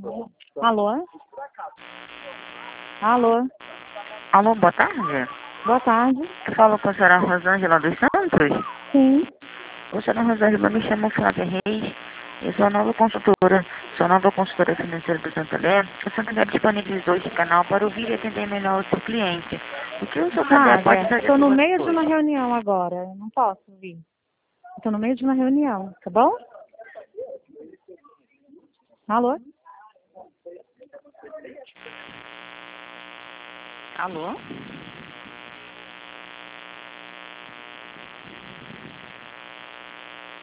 Alô? Alô? Alô, boa tarde. Boa tarde. Eu falo com a senhora Rosângela dos Santos. Sim. A senhora Rosângela, me chamo Flávia Reis. Eu sou a nova consultora financeira do Santander. O Santander disponibilizou esse canal para ouvir e atender melhor o seu cliente. O que o Santander pode fazer Estou por no você meio de uma hoje? reunião agora. Eu não posso vir. Estou no meio de uma reunião, tá bom? Alô? Alô?